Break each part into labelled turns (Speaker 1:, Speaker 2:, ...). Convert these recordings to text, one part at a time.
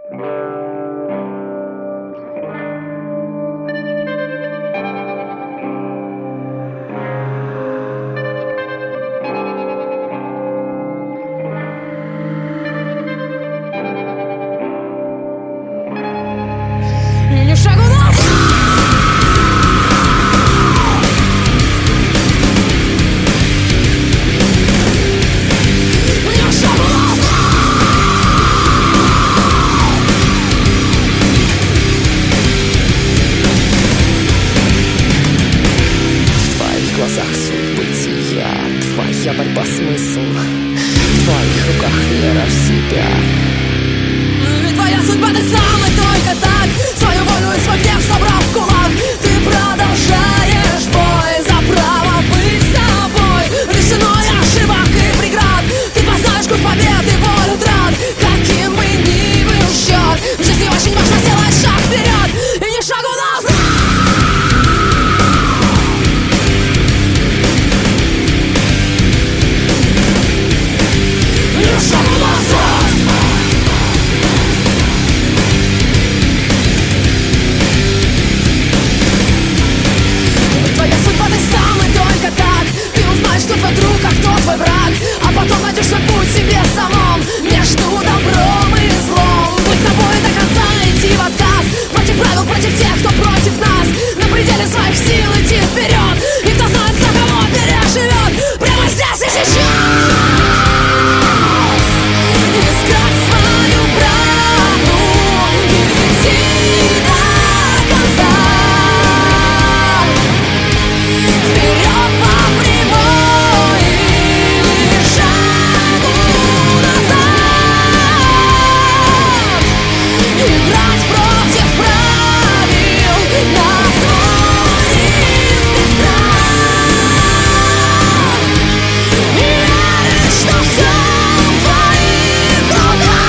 Speaker 1: Твоя борьба смысл, в твоих руках вера в себя.
Speaker 2: Ведь твоя судьба ты сам, и только так, свою волю и свой гнев собрав в кулак, ты продолжаешь бой за право быть собой. Лишеной ошибок и преград, ты познаешь вкус побед и боль утрат. Каким бы ни был счет, в жизни очень важно сделать шаг вперед и не шагу назад. Что твой друг, а кто твой враг, а потом найдешь свой путь себе самом между добром и злом. Быть собой до конца, идти в отказ, против правил, против тех, кто против нас. На пределе своих сил идти вперед, и кто знает, кто кого переживет прямо здесь и сейчас. Искать свою правду и идти до конца. Вперед по прямой. Играть против правил на свой риск и страх. Верить, что все в твоих руках.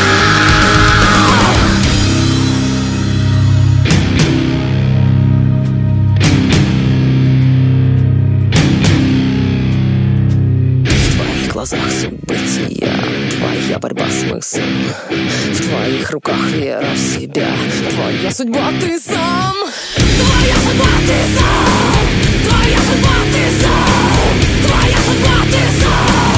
Speaker 1: В твоих глазах суть бытия, твоя борьба смысл, в твоих руках вера в себя. Твоя судьба ты сам,
Speaker 2: Твоя судьба ты сам, твоя судьба ты сам, твоя судьба ты сам.